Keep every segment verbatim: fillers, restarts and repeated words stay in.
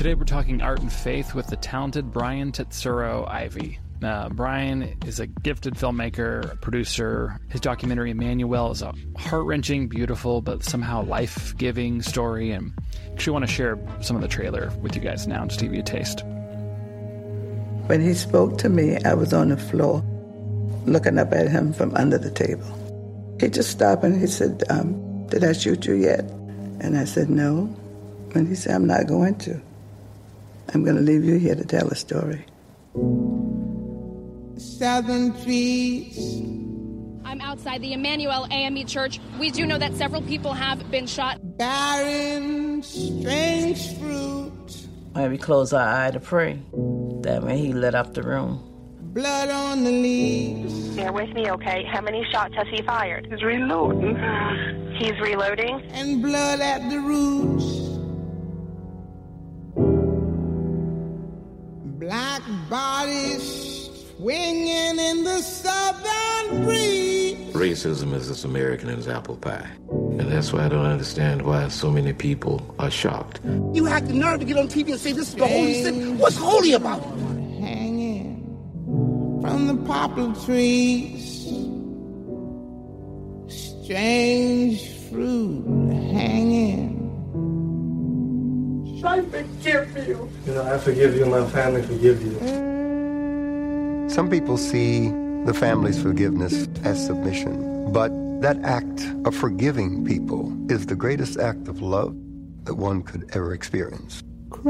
Today we're talking art and faith with the talented Brian Tetsuro Ivy. Uh, Brian is a gifted filmmaker, a producer. His documentary Emmanuel is a heart-wrenching, beautiful, but somehow life-giving story. And I actually want to share some of the trailer with you guys now, just to give you a taste. When he spoke to me, I was on the floor, looking up at him from under the table. He just stopped and he said, um, did I shoot you yet? And I said, no. And he said, I'm not going to. I'm going to leave you here to tell a story. Southern trees. I'm outside the Emmanuel A M E Church. We do know that several people have been shot. Barren, strange fruit. When we closed our eye to pray, that when he lit up the room. Blood on the leaves. Bear with me, okay? How many shots has he fired? He's reloading. He's reloading. And blood at the roots. Black bodies swinging in the southern breeze. Racism is as American as apple pie. And that's why I don't understand why so many people are shocked. You had the nerve to get on T V and say this is the holy sin. What's holy about it? Hanging from the poplar trees. Strange fruit hanging. I forgive you. You know, I forgive you and my family forgive you. Some people see the family's forgiveness as submission, but that act of forgiving people is the greatest act of love that one could ever experience.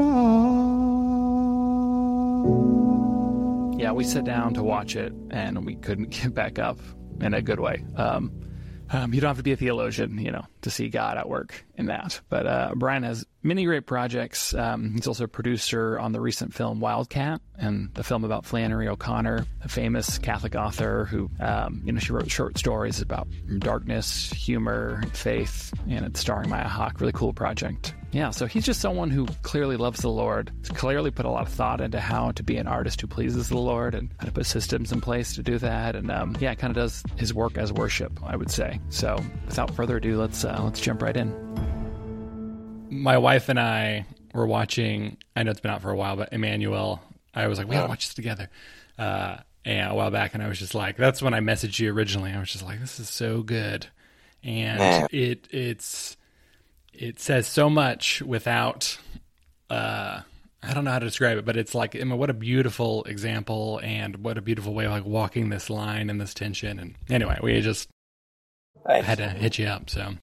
Yeah, we sat down to watch it, and we couldn't get back up in a good way. Um, um, you don't have to be a theologian, you know, to see God at work in that. But uh, Brian has many great projects. Um, he's also a producer on the recent film Wildcat, and the film about Flannery O'Connor, a famous Catholic author who, um, you know, she wrote short stories about darkness, humor, faith, and it's starring Maya Hawke. Really cool project. Yeah, so he's just someone who clearly loves the Lord. He's clearly put a lot of thought into how to be an artist who pleases the Lord and how to put systems in place to do that. And um, yeah, kind of does his work as worship, I would say. So without further ado, let's uh, let's jump right in. My wife and I were watching, I know it's been out for a while, but Emmanuel, I was like, we gotta watch this together. Uh, and a while back, and I was just like, that's when I messaged you originally. I was just like, this is so good. And it it's... It says so much without, uh, I don't know how to describe it, but it's like, I mean, what a beautiful example and what a beautiful way of like walking this line and this tension. And anyway, we just Thanks. had to hit you up. So,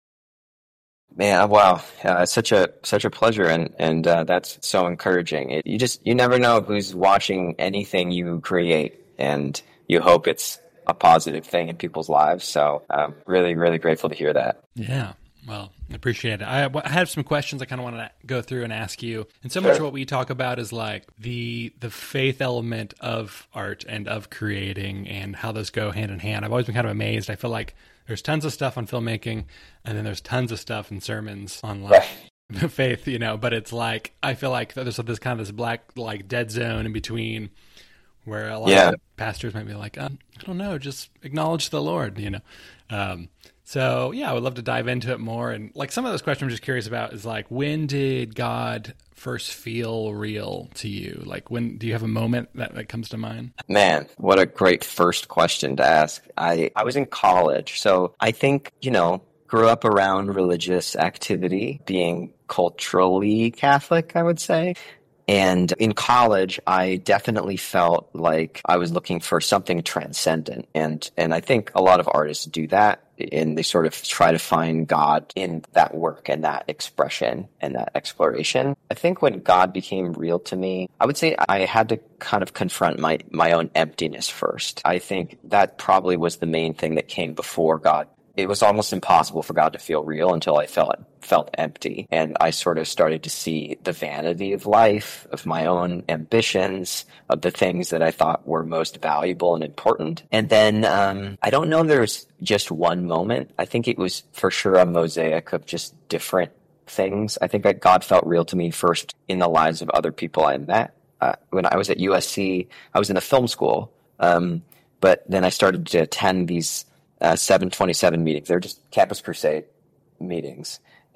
man, wow, uh, it's such a such a pleasure, and and uh, that's so encouraging. It, you just you never know who's watching anything you create, and you hope it's a positive thing in people's lives. So, I'm really really grateful to hear that. Yeah. Well, I appreciate it. I, I have some questions I kind of want to go through and ask you. And so much of what we talk about is like the the faith element of art and of creating and how those go hand in hand. I've always been kind of amazed. I feel like there's tons of stuff on filmmaking and then there's tons of stuff in sermons on like faith, you know, but it's like, I feel like there's this kind of this black, like dead zone in between where a lot yeah. of pastors might be like, um, I don't know, just acknowledge the Lord, you know? Um, So, yeah, I would love to dive into it more. And, like, some of those questions I'm just curious about is, like, when did God first feel real to you? Like, when do you have a moment that, that comes to mind? Man, what a great first question to ask. I, I was in college, so I think, you know, grew up around religious activity, being culturally Catholic, I would say. And in college, I definitely felt like I was looking for something transcendent. And, and I think a lot of artists do that. And they sort of try to find God in that work and that expression and that exploration. I think when God became real to me, I would say I had to kind of confront my, my own emptiness first. I think that probably was the main thing that came before God. It was almost impossible for God to feel real until I felt felt empty. And I sort of started to see the vanity of life, of my own ambitions, of the things that I thought were most valuable and important. And then um, I don't know if there was just one moment. I think it was for sure a mosaic of just different things. I think that God felt real to me first in the lives of other people I met. Uh, when I was at U S C, I was in the film school, um, but then I started to attend these Uh, seven twenty-seven meetings. They're just Campus Crusade meetings.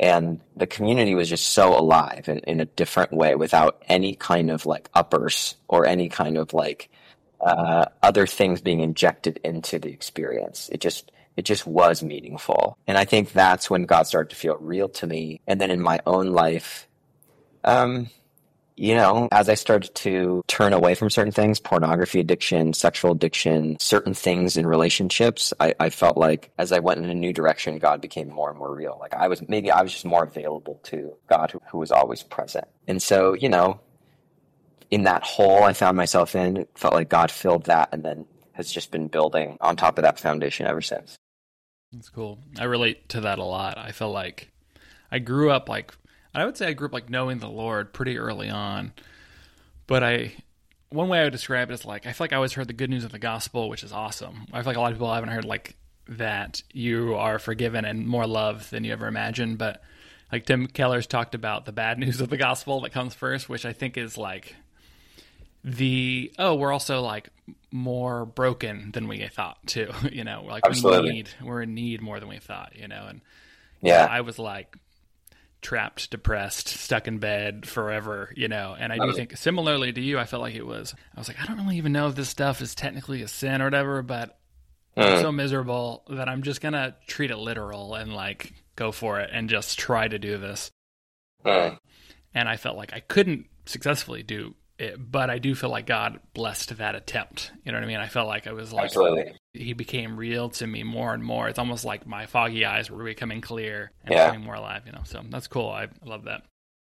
And the community was just so alive in, in a different way without any kind of like uppers or any kind of like uh, other things being injected into the experience. It just, it just was meaningful. And I think that's when God started to feel real to me. And then in my own life, um, you know, as I started to turn away from certain things, pornography addiction, sexual addiction, certain things in relationships, I, I felt like as I went in a new direction, God became more and more real. Like I was, maybe I was just more available to God who, who was always present. And so, you know, in that hole I found myself in, it felt like God filled that and then has just been building on top of that foundation ever since. That's cool. I relate to that a lot. I feel like I grew up like, I would say I grew up like knowing the Lord pretty early on, but I, one way I would describe it is like, I feel like I always heard the good news of the gospel, which is awesome. I feel like a lot of people haven't heard like that you are forgiven and more love than you ever imagined. But like Tim Keller's talked about the bad news of the gospel that comes first, which I think is like the, oh, we're also like more broken than we thought too. You know, like Absolutely. we need, we're in need more than we thought, you know? And yeah, I was like, trapped, depressed, stuck in bed forever, you know, and I do think similarly to you, I felt like it was, I was like, I don't really even know if this stuff is technically a sin or whatever, but mm. I'm so miserable that I'm just going to treat it literal and like go for it and just try to do this. Mm. And I felt like I couldn't successfully do it, but I do feel like God blessed that attempt. You know what I mean? I felt like I was like, Absolutely. He became real to me more and more. It's almost like my foggy eyes were becoming clear and yeah. becoming more alive, you know? So that's cool. I love that.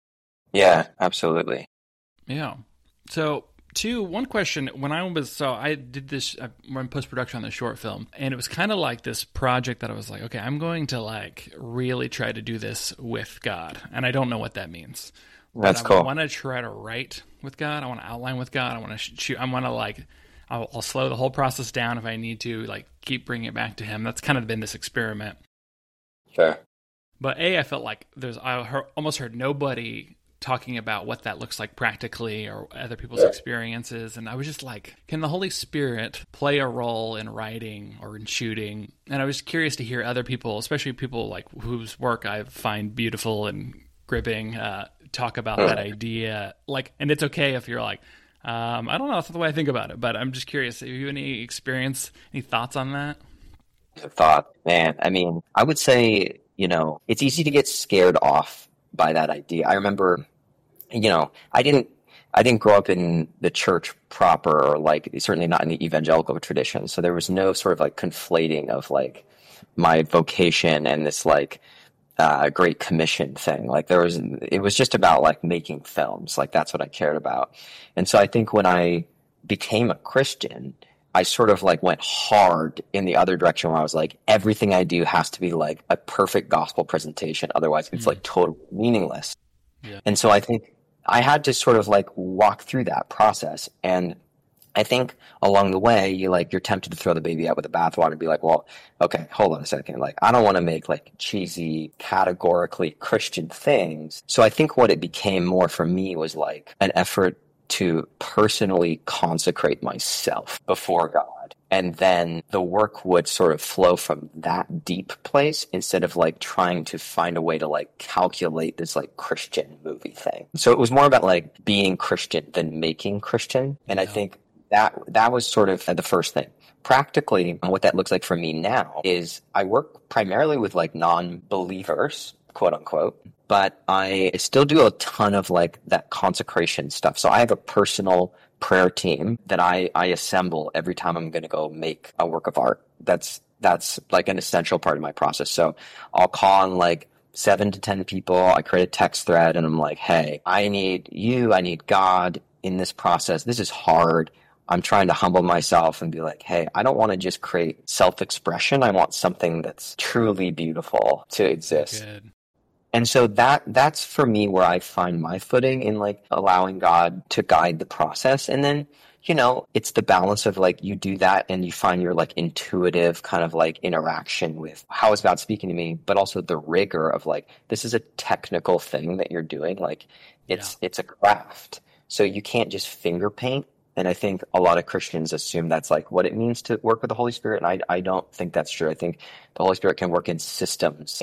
Yeah, absolutely. Yeah. So two, one question, when I was, so I did this, I went post-production on this short film, and it was kind of like this project that I was like, okay, I'm going to like really try to do this with God. And I don't know what that means. That's but cool. I want to try to write with God. I want to outline with God. I want to shoot. I want to like, I'll, I'll slow the whole process down if I need to, like keep bringing it back to Him. That's kind of been this experiment. Sure. But A, I felt like there's, I heard, almost heard nobody talking about what that looks like practically or other people's yeah. experiences. And I was just like, can the Holy Spirit play a role in writing or in shooting? And I was curious to hear other people, especially people like whose work I find beautiful and gripping, uh, talk about that idea. Like, and it's okay if you're like, um, I don't know, that's the way I think about it, but I'm just curious. Have you any experience, any thoughts on that? Thought, man. I mean, I would say, you know, it's easy to get scared off by that idea. I remember, you know, I didn't, I didn't grow up in the church proper, or like certainly not in the evangelical tradition. So there was no sort of like conflating of like my vocation and this like uh, Great Commission thing. Like there was, it was just about like making films. Like that's what I cared about. And so I think when I became a Christian, I sort of like went hard in the other direction where I was like, everything I do has to be like a perfect gospel presentation. Otherwise it's mm-hmm. like totally meaningless. Yeah. And so I think I had to sort of like walk through that process. And I think along the way, you like, you're tempted to throw the baby out with the bathwater and be like, well, okay, hold on a second. Like, I don't want to make like cheesy, categorically Christian things. So I think what it became more for me was like an effort to personally consecrate myself before God. And then the work would sort of flow from that deep place instead of like trying to find a way to like calculate this like Christian movie thing. So it was more about like being Christian than making Christian. And I think that that was sort of the first thing. Practically, what that looks like for me now is I work primarily with like non-believers, quote unquote. But I still do a ton of like that consecration stuff. So I have a personal prayer team that I, I assemble every time I'm going to go make a work of art. That's, that's like an essential part of my process. So I'll call on like seven to ten people. I create a text thread and I'm like, hey, I need you. I need God in this process. This is hard. I'm trying to humble myself and be like, hey, I don't want to just create self-expression. I want something that's truly beautiful to exist. Good. And so that that's for me where I find my footing in like allowing God to guide the process. And then, you know, it's the balance of like you do that and you find your like intuitive kind of like interaction with how is God speaking to me, but also the rigor of like, this is a technical thing that you're doing. Like it's yeah. it's a craft. So you can't just finger paint. And I think a lot of Christians assume that's like what it means to work with the Holy Spirit. And I, I don't think that's true. I think the Holy Spirit can work in systems and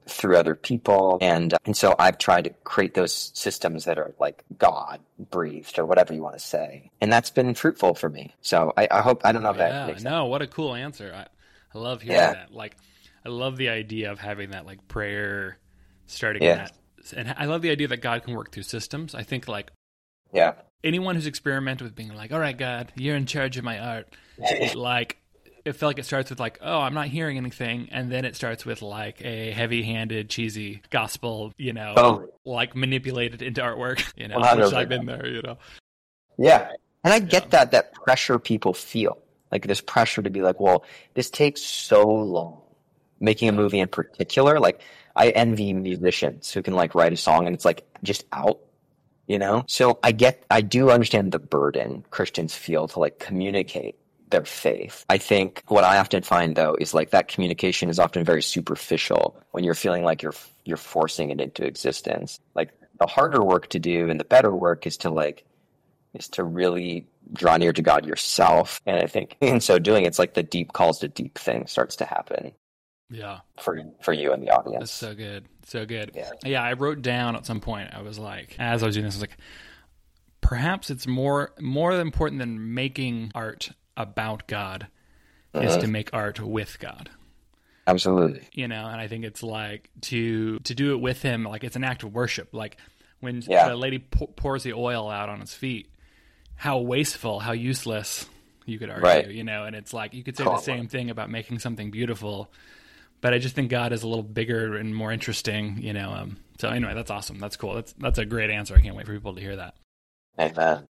through other people. And, and so I've tried to create those systems that are like God breathed or whatever you want to say. And that's been fruitful for me. So I, I hope, I don't know if yeah, that makes sense. No, what a cool answer. I, I love hearing yeah. that. Like, I love the idea of having that like prayer starting yeah. that. And I love the idea that God can work through systems. I think like, yeah, anyone who's experimented with being like, all right, God, you're in charge of my art. Like, it felt like it starts with like, oh, I'm not hearing anything. And then it starts with like a heavy handed, cheesy gospel, you know, oh. like manipulated into artwork, you know, well, which I've been there, you know? Yeah. And I get yeah. that, that pressure people feel, like this pressure to be like, well, this takes so long. Making a movie in particular, like I envy musicians who can like write a song and it's like just out, you know? So I get, I do understand the burden Christians feel to like communicate their faith. I think what I often find though is like that communication is often very superficial when you're feeling like you're you're forcing it into existence. Like the harder work to do and the better work is to like is to really draw near to God yourself. And I think in so doing, it's like the deep calls to deep thing starts to happen. Yeah. For for you and the audience. That's so good. So good. Yeah. yeah, I wrote down at some point, I was like, as I was doing this, I was like, perhaps it's more more important than making art about God uh-huh. is to make art with God. Absolutely. You know, and I think it's like to to do it with him, like it's an act of worship. Like when yeah. the lady p- pours the oil out on his feet, how wasteful, how useless, you could argue, right. you know, and it's like you could say oh, the same thing about making something beautiful, but I just think God is a little bigger and more interesting, you know. Um, so anyway, that's awesome. That's cool. That's that's a great answer. I can't wait for people to hear that. Amen.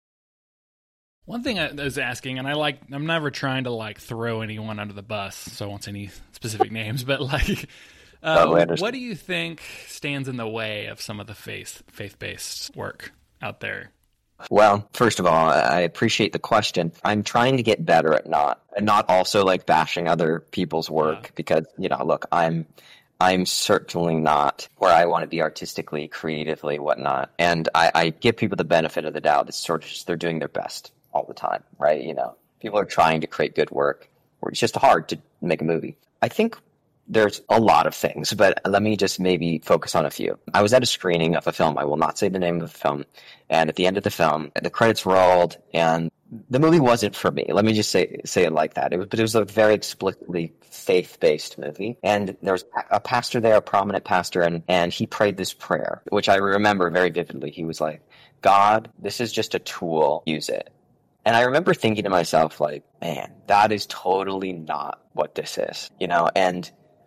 One thing I was asking, and I like, I'm never trying to like throw anyone under the bus, so I won't say any specific names, but like, um, oh, what do you think stands in the way of some of the faith, faith-based work out there? Well, first of all, I appreciate the question. I'm trying to get better at not, and not also like bashing other people's work yeah. because, you know, look, I'm, I'm certainly not where I want to be artistically, creatively, whatnot. And I, I give people the benefit of the doubt. It's sort of just, they're doing their best all the time, right? You know, people are trying to create good work, or it's just hard to make a movie. I think there's a lot of things, but let me just maybe focus on a few. I was at a screening of a film. I will not say the name of the film. And at the end of the film, the credits rolled, and the movie wasn't for me. Let me just say say it like that. It was, but it was a very explicitly faith-based movie. And there was a pastor there, a prominent pastor, and, and he prayed this prayer, which I remember very vividly. He was like, God, this is just a tool. Use it. And I remember thinking to myself, like, man, that is totally not what this is, you know? And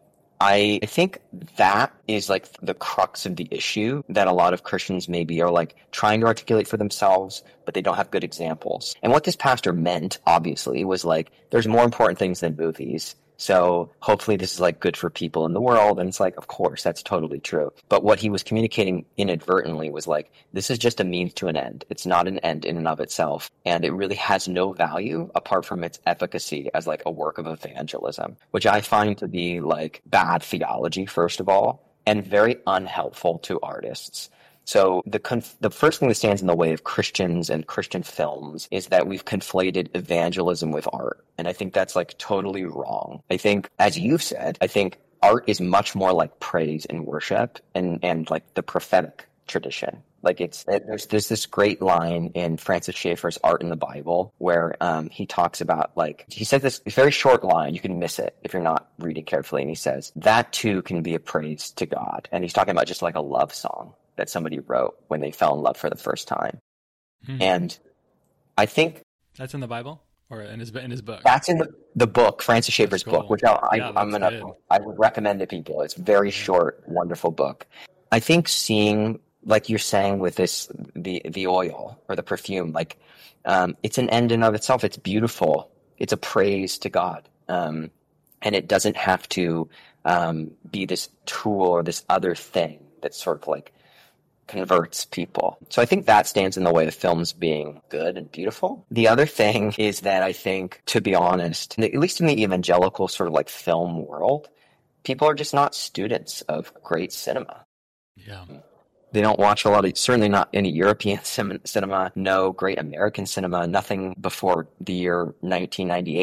I think that is like the crux of the issue that a lot of Christians maybe are like trying to articulate for themselves, but they don't have good examples. And what this pastor meant, obviously, was like, there's more important things than movies. So hopefully this is like good for people in the world. And it's like, of course, that's totally true. But what he was communicating inadvertently was like, this is just a means to an end. It's not an end in and of itself. And it really has no value apart from its efficacy as like a work of evangelism, which I find to be like bad theology, first of all, and very unhelpful to artists. So the conf- the first thing that stands in the way of Christians and Christian films is that we've conflated evangelism with art. And I think that's like totally wrong. I think, as you've said, I think art is much more like praise and worship and, and like the prophetic tradition. Like it's, it, there's, there's this great line in Francis Schaeffer's Art in the Bible where um, he talks about like, he says this very short line, you can miss it if you're not reading carefully. And he says, that too can be a praise to God. And he's talking about just like a love song that somebody wrote when they fell in love for the first time. Hmm. And I think that's in the Bible or in his in his book. That's in the, the book, Francis Schaeffer's cool. book, which I, yeah, I, I'm gonna good. I would recommend to people. It's a very short, wonderful book. I think seeing, like you're saying with this, the the oil or the perfume, like um, it's an end in of itself. It's beautiful. It's a praise to God, um, and it doesn't have to um, be this tool or this other thing that's sort of like converts people. So I think that stands in the way of films being good and beautiful. The other thing is that I think, to be honest, at least in the evangelical sort of like film world, people are just not students of great cinema. Yeah. They don't watch a lot of, certainly not any European cinema, no great American cinema, nothing before the year nineteen ninety-eight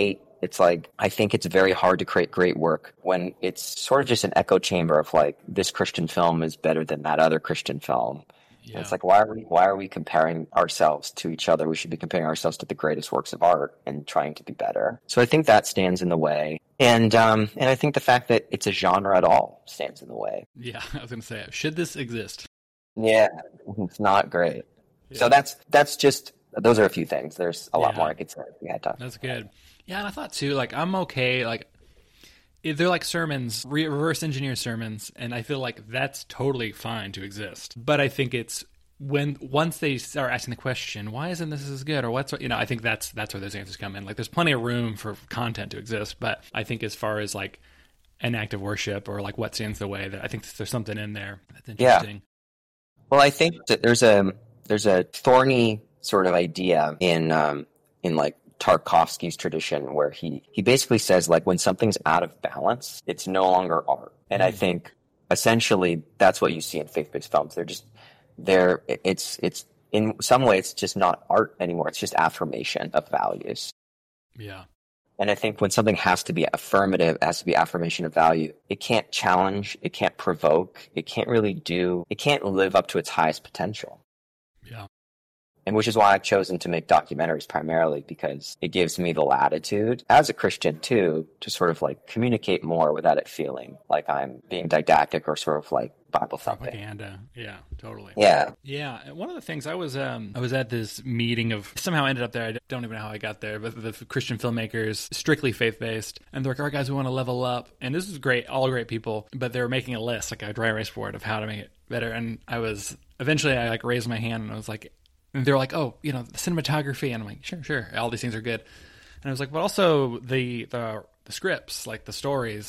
It's like, I think it's very hard to create great work when it's sort of just an echo chamber of like, this Christian film is better than that other Christian film. Yeah. It's like, why are we why are we comparing ourselves to each other? We should be comparing ourselves to the greatest works of art and trying to be better. So I think that stands in the way. And um, and I think the fact that it's a genre at all stands in the way. Yeah, I was going to say, should this exist? Yeah, it's not great. Yeah. So that's that's just, those are a few things. There's a lot yeah. more I could say if we had time. That's good. Yeah, and I thought too, like, I'm okay, like, they're like sermons, reverse engineer sermons, and I feel like that's totally fine to exist. But I think it's when once they start asking the question, why isn't this as good, or what's, you know, I think that's that's where those answers come in. Like, there's plenty of room for content to exist, but I think as far as like an act of worship or like what stands in the way, that I think there's something in there that's interesting. Yeah. Well, I think that there's a there's a thorny sort of idea in um, in like Tarkovsky's tradition where he, he basically says, like, when something's out of balance, it's no longer art. And mm. I think essentially that's what you see in faith-based films. They're just, they're, it's, it's, in some way, it's just not art anymore. It's just affirmation of values. Yeah. And I think when something has to be affirmative, it has to be affirmation of value, it can't challenge, it can't provoke, it can't really do, it can't live up to its highest potential. Yeah. And which is why I've chosen to make documentaries primarily, because it gives me the latitude as a Christian too, to sort of like communicate more without it feeling like I'm being didactic or sort of like Bible thumping. Propaganda. Yeah, totally. Yeah. Yeah. One of the things I was, um, I was at this meeting of, somehow ended up there. I don't even know how I got there, but the Christian filmmakers, strictly faith-based. And they're like, all right, guys, we want to level up. And this is great, all great people, but they were making a list, like a dry erase board of how to make it better. And I was, eventually I like raised my hand and I was like, and they're like, oh, you know, the cinematography. And I'm like, sure, sure. All these things are good. And I was like, but also the the, the scripts, like the stories.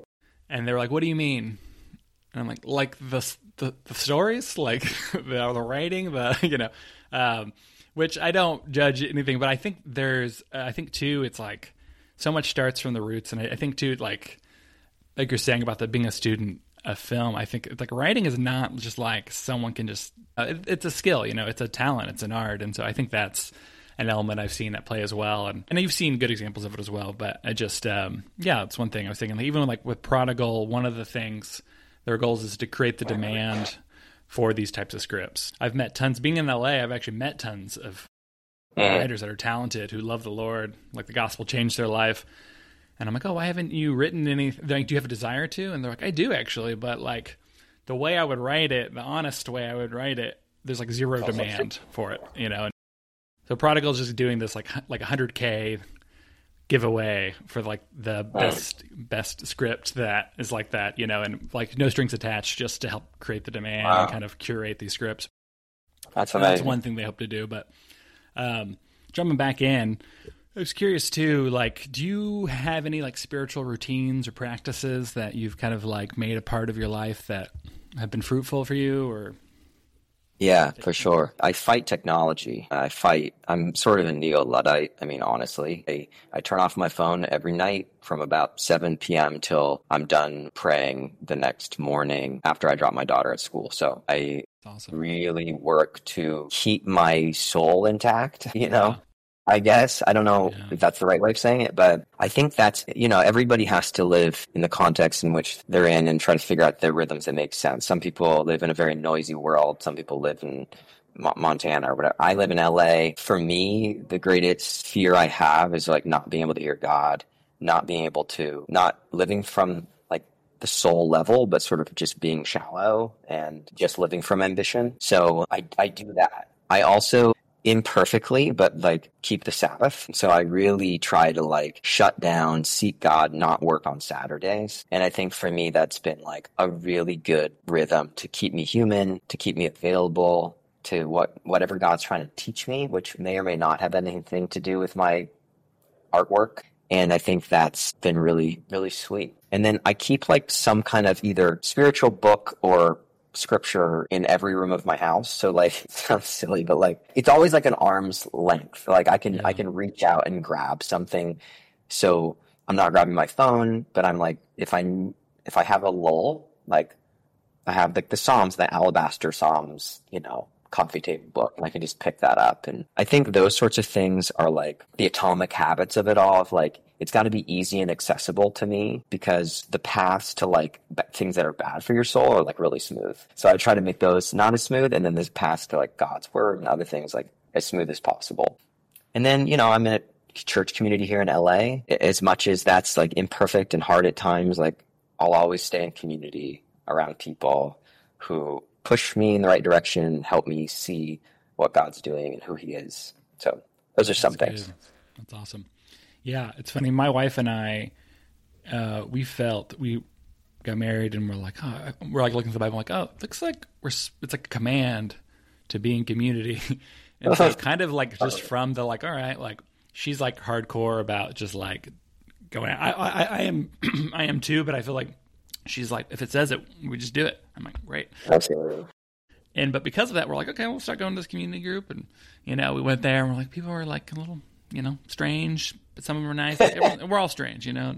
And they're like, what do you mean? And I'm like, like the the, the stories, like the, the writing, the, you know, um, which I don't judge anything. But I think there's, uh, I think, too, it's like so much starts from the roots. And I, I think, too, like, like you're saying about the being a student of film, I think like writing is not just like someone can just, uh, it, it's a skill, you know, it's a talent, it's an art. And so I think that's an element I've seen at play as well. And, and you've seen good examples of it as well. But I just, um, yeah, it's one thing I was thinking, like, even like with Prodigal, one of the things, their goals is to create the demand for these types of scripts. I've met tons, being in L A, I've actually met tons of writers that are talented who love the Lord, like the gospel changed their life. And I'm like, oh, why haven't you written any, like, do you have a desire to? And they're like, I do actually, but like the way I would write it, the honest way I would write it, there's like zero demand for it, you know? And so Prodigal's just doing this like like one hundred K giveaway for like the best best script that is like that, you know, and like no strings attached, just to help create the demand wow. and kind of curate these scripts. That's amazing. That's one thing they hope to do. But um, jumping back in, I was curious too, like, do you have any like spiritual routines or practices that you've kind of like made a part of your life that have been fruitful for you? Or yeah, for sure. I fight technology. I fight, I'm sort of a neo-Luddite. I mean, honestly, I, I turn off my phone every night from about seven p.m. till I'm done praying the next morning after I drop my daughter at school. So I awesome. really work to keep my soul intact, you know? Yeah. I guess. I don't know yeah. if that's the right way of saying it, but I think that's, you know, everybody has to live in the context in which they're in and try to figure out the rhythms that make sense. Some people live in a very noisy world. Some people live in Mo- Montana or whatever. I live in L A. For me, the greatest fear I have is like not being able to hear God, not being able to, not living from like the soul level, but sort of just being shallow and just living from ambition. So I, I do that. I also imperfectly, but like keep the Sabbath. So I really try to like shut down, seek God, not work on Saturdays. And I think for me, that's been like a really good rhythm to keep me human, to keep me available to what whatever God's trying to teach me, which may or may not have anything to do with my artwork. And I think that's been really, really sweet. And then I keep like some kind of either spiritual book or scripture in every room of my house. So like, it sounds silly, but like, it's always like an arm's length. Like I can, yeah. I can reach out and grab something. So I'm not grabbing my phone, but I'm like, if I, if I have a lull, like I have like the Psalms, the Alabaster Psalms, you know, coffee table book, and I can just pick that up. And I think those sorts of things are like the atomic habits of it all, of like, it's got to be easy and accessible to me, because the paths to like b- things that are bad for your soul are like really smooth. So I try to make those not as smooth, and then this path to like God's word and other things like as smooth as possible. And then, you know, I'm in a church community here in L A. As much as that's like imperfect and hard at times, like I'll always stay in community around people who push me in the right direction, help me see what God's doing and who he is. So those are some That's things. Good. That's awesome. Yeah, it's funny. My wife and I, uh, we felt we got married, and we're like, oh, we're like looking at the Bible, like, oh, it looks like we're. It's like a command to be in community, and so it's kind of like just from the like, all right, like she's like hardcore about just like going. I I, I am I am too, but I feel like she's like, if it says it, we just do it. I'm like, great. Absolutely. And but because of that, we're like, okay, we'll start going to this community group, and you know, we went there, and we're like, people were like a little, you know, strange, but some of them were nice. Everyone, we're all strange, you know.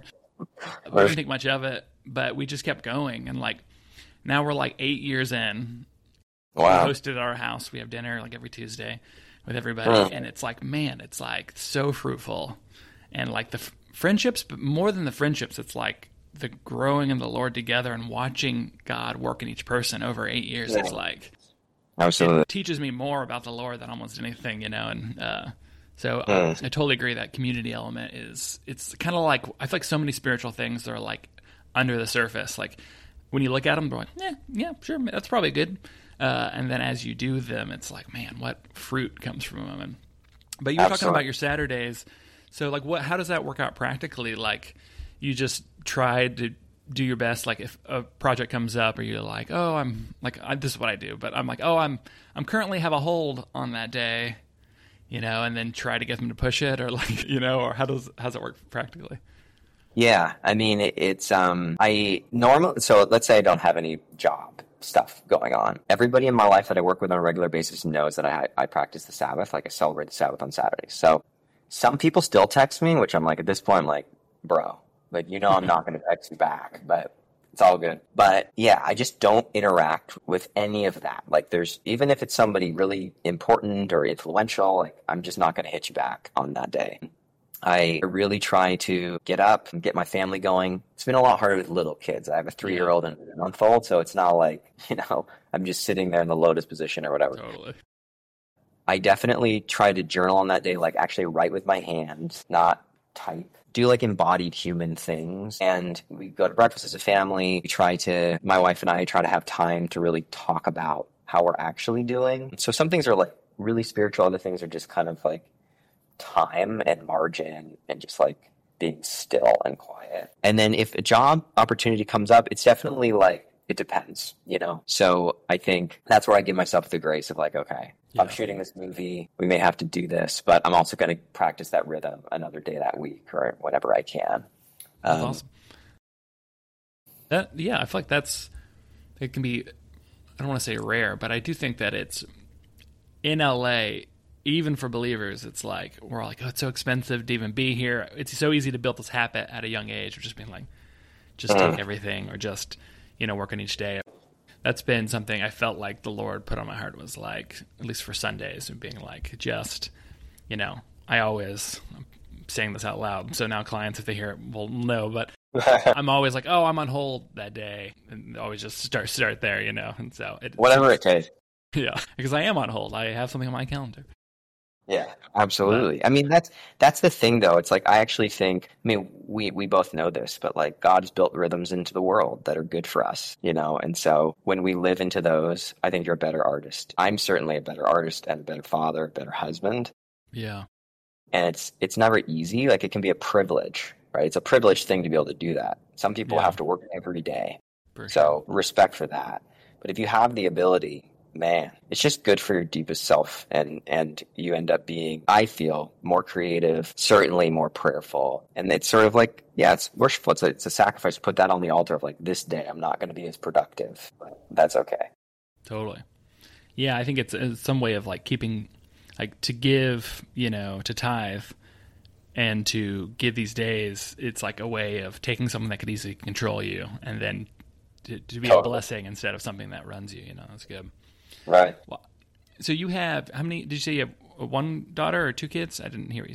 We didn't think much of it, but we just kept going, and like now we're like eight years in. Wow. We hosted at our house. We have dinner like every Tuesday with everybody, mm. and it's like, man, it's like so fruitful, and like the f- friendships, but more than the friendships, it's like the growing in the Lord together and watching God work in each person over eight years. Yeah. It's like. Absolutely. It teaches me more about the Lord than almost anything, you know, and uh, so mm. uh, I totally agree that community element is, it's kind of like, I feel like so many spiritual things that are like under the surface. Like when you look at them, they're like, yeah, yeah, sure, that's probably good. Uh, and then as you do them, it's like, man, what fruit comes from them. And, but you were Absolutely. talking about your Saturdays. So like what, how does that work out practically? Like you just tried to do your best, like if a project comes up or you're like, oh, I'm like, I, this is what I do, but I'm like, oh, I'm I'm currently have a hold on that day, you know, and then try to get them to push it, or like, you know, or how does how does it work practically? Yeah, I mean, it, it's um, I normally, so let's say I don't have any job stuff going on. Everybody in my life that I work with on a regular basis knows that I I practice the Sabbath, like I celebrate the Sabbath on Saturdays. So some people still text me, which I'm like, at this point, I'm like, bro. Like, you know, I'm not going to text you back, but it's all good. But yeah, I just don't interact with any of that. Like there's, even if it's somebody really important or influential, like I'm just not going to hit you back on that day. I really try to get up and get my family going. It's been a lot harder with little kids. I have a three-year-old and a month-old, so it's not like, you know, I'm just sitting there in the lotus position or whatever. Totally. I definitely try to journal on that day, like actually write with my hands, not type. Do like embodied human things, and we go to breakfast as a family. We try to, my wife and I try to have time to really talk about how we're actually doing. So some things are like really spiritual, other things are just kind of like time and margin and just like being still and quiet. And then if a job opportunity comes up, it's definitely like, it depends, you know? So I think that's where I give myself the grace of like, okay, yeah. I'm shooting this movie. We may have to do this, but I'm also going to practice that rhythm another day that week or whenever I can. That's um, awesome. That, yeah, I feel like that's, it can be, I don't want to say rare, but I do think that it's in L A, even for believers, it's like, we're all like, oh, it's so expensive to even be here. It's so easy to build this habit at a young age of just being like, just mm. take everything or just, you know, working each day. That's been something I felt like the Lord put on my heart, was like, at least for Sundays, and being like, just, you know, I always, I'm saying this out loud, so now clients, if they hear it, will know, but I'm always like, oh, I'm on hold that day, and always just start start there, you know, and so. It, Whatever it takes. Yeah, because I am on hold. I have something on my calendar. Yeah, absolutely. I mean, that's that's the thing, though. It's like, I actually think, I mean, we, we both know this, but like God's built rhythms into the world that are good for us, you know? And so when we live into those, I think you're a better artist. I'm certainly a better artist and a better father, a better husband. Yeah. And it's it's never easy. Like, it can be a privilege, right? It's a privileged thing to be able to do that. Some people yeah. have to work every day. For so sure. Respect for that. But if you have the ability, man, it's just good for your deepest self, and and you end up being, I feel, more creative, certainly more prayerful, and it's sort of like, yeah, it's worshipful. It's a, it's a sacrifice. Put that on the altar of like, this day I'm not going to be as productive, but that's okay. Totally. Yeah, I think it's, it's some way of like keeping, like to give, you know, to tithe and to give these days. It's like a way of taking something that could easily control you, and then to, to be totally. a blessing instead of something that runs you. You know, that's good. Right. Well, so you have, how many, did you say you have one daughter or two kids? I didn't hear what you said.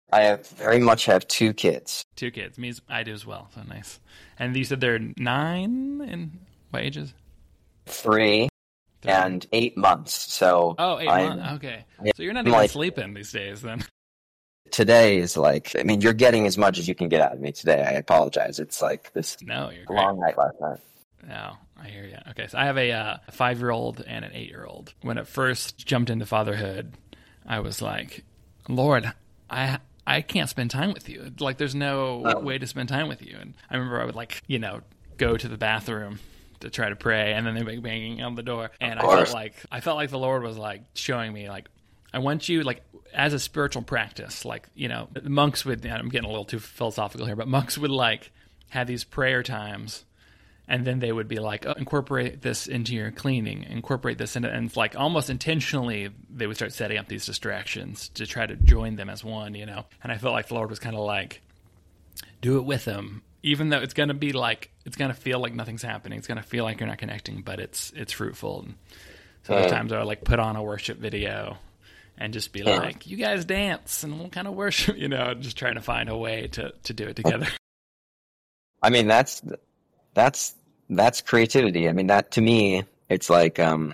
I have very much have two kids. Two kids. Me, I do as well. So nice. And you said they're nine and what ages? Three, Three. and eight months. So oh, eight I'm, months. Okay. So you're not even like, sleeping these days then. Today is like, I mean, you're getting as much as you can get out of me today. I apologize. It's like this no, you're long great. night last night. No, I hear you. Okay, so I have a, uh, a five-year-old and an eight-year-old. When it first jumped into fatherhood, I was like, Lord, I I can't spend time with you. Like, there's no oh. way to spend time with you. And I remember I would, like, you know, go to the bathroom to try to pray, and then they'd be banging on the door. And I felt like I felt like the Lord was, like, showing me, like, I want you, like, as a spiritual practice, like, you know, monks would, I'm getting a little too philosophical here, but monks would, like, have these prayer times, and then they would be like, oh, incorporate this into your cleaning, incorporate this into, and like almost intentionally, they would start setting up these distractions to try to join them as one, you know? And I felt like the Lord was kind of like, do it with them, even though it's going to be like, it's going to feel like nothing's happening. It's going to feel like you're not connecting, but it's, it's fruitful. And so there's times I would like put on a worship video and just be like, you guys dance and we'll kind of worship, you know, just trying to find a way to, to do it together. I mean, that's, that's, that's creativity. I mean, that to me, it's like, um,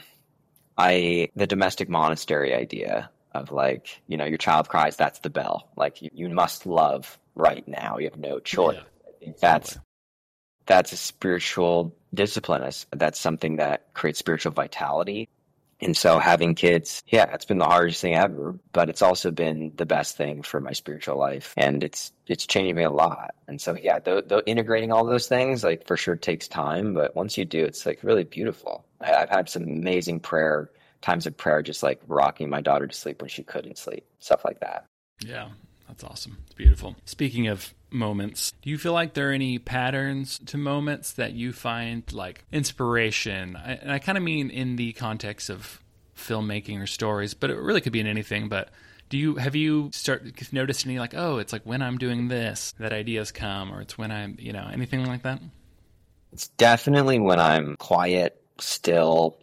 I, the domestic monastery idea of like, you know, your child cries, that's the bell. Like you, you must love right now. You have no choice. Yeah. I think that's, that's a spiritual discipline. That's something that creates spiritual vitality. And so having kids, yeah, it's been the hardest thing ever, but it's also been the best thing for my spiritual life. And it's it's changed me a lot. And so, yeah, the, the integrating all those things, like, for sure takes time. But once you do, it's, like, really beautiful. I, I've had some amazing prayer, times of prayer, just, like, rocking my daughter to sleep when she couldn't sleep, stuff like that. Yeah, that's awesome. It's beautiful. Speaking of moments, do you feel like there are any patterns to moments that you find like inspiration? I, and I kind of mean in the context of filmmaking or stories, but it really could be in anything. But do you have you start noticed any like, oh, it's like when I'm doing this that ideas come, or it's when I'm, you know, anything like that? It's definitely when I'm quiet, still,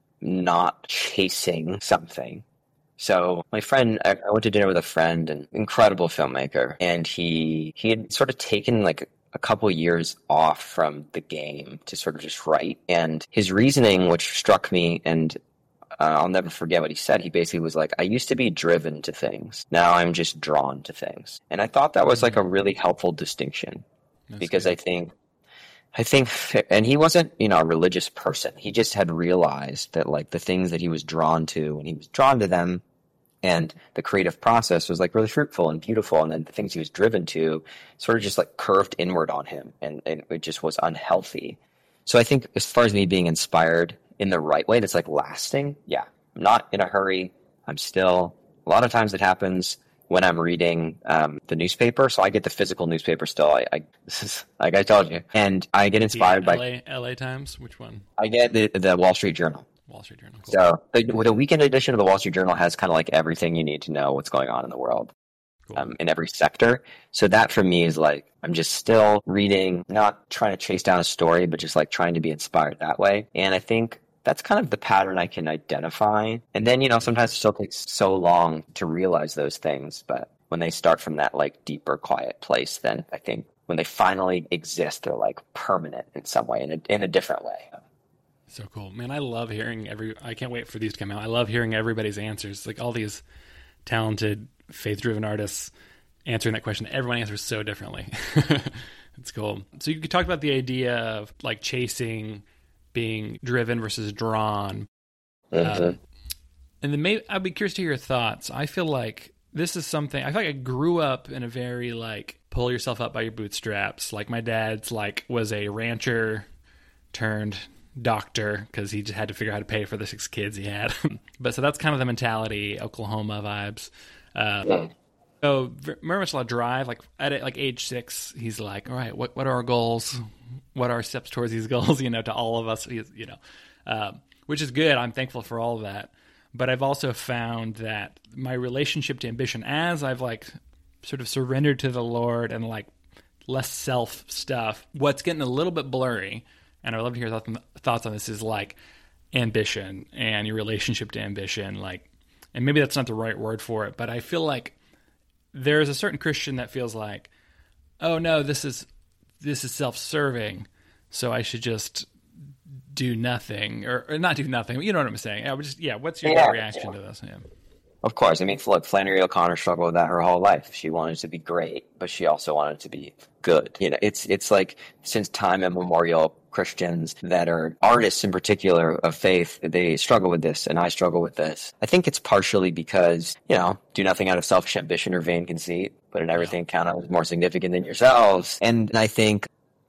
not chasing something. So my friend, I went to dinner with a friend, an incredible filmmaker, and he he had sort of taken like a couple years off from the game to sort of just write. And his reasoning, which struck me, and uh, I'll never forget what he said, he basically was like, I used to be driven to things. Now I'm just drawn to things. And I thought that was like a really helpful distinction. That's because good. I think I think, and he wasn't, you know, a religious person. He just had realized that like the things that he was drawn to, and he was drawn to them, and the creative process was like really fruitful and beautiful. And then the things he was driven to sort of just like curved inward on him, and, and it just was unhealthy. So I think as far as me being inspired in the right way, that's like lasting. Yeah. I'm not in a hurry. I'm still, a lot of times it happens when I'm reading um, the newspaper. So I get the physical newspaper still. I, I this is like I told you, and I get inspired L A, by L A Times. Which one? I get the, the Wall Street Journal. Wall Street Journal. Cool. So the, the weekend edition of the Wall Street Journal has kind of like everything you need to know what's going on in the world, cool. um, in every sector. So that for me is like, I'm just still reading, not trying to chase down a story, but just like trying to be inspired that way. And I think that's kind of the pattern I can identify. And then, you know, sometimes it still takes so long to realize those things. But when they start from that like deeper, quiet place, then I think when they finally exist, they're like permanent in some way, in a, in a different way. So cool, man. I love hearing every, I can't wait for these to come out. I love hearing everybody's answers. Like all these talented, faith-driven artists answering that question. Everyone answers so differently. It's cool. So you talked about the idea of like chasing, being driven versus drawn. Mm-hmm. Um, and then maybe I'd be curious to hear your thoughts. I feel like this is something, I feel like I grew up in a very like pull yourself up by your bootstraps. Like my dad's like was a rancher turned doctor because he just had to figure out how to pay for the six kids he had. But so that's kind of the mentality, Oklahoma vibes. Uh, so very much like drive, like at like age six, he's like, all right, what, what are our goals? What are our steps towards these goals? You know, to all of us, you know, uh, which is good. I'm thankful for all of that. But I've also found that my relationship to ambition, as I've like sort of surrendered to the Lord and like less self stuff, what's getting a little bit blurry, and I'd love to hear th- thoughts on this, is like ambition and your relationship to ambition. Like, and maybe that's not the right word for it, but I feel like there's a certain Christian that feels like, oh no, this is this is self-serving, so I should just do nothing, or, or not do nothing. You know what I'm saying? I would just, yeah. What's your yeah, reaction yeah. to this? Yeah. Of course. I mean, look, Flannery O'Connor struggled with that her whole life. She wanted to be great, but she also wanted to be good. You know, it's it's like since time immemorial, Christians that are artists in particular of faith, they struggle with this, and I struggle with this. I think it's partially because, you know, do nothing out of selfish ambition or vain conceit, but in everything count out as more significant than yourselves. And I think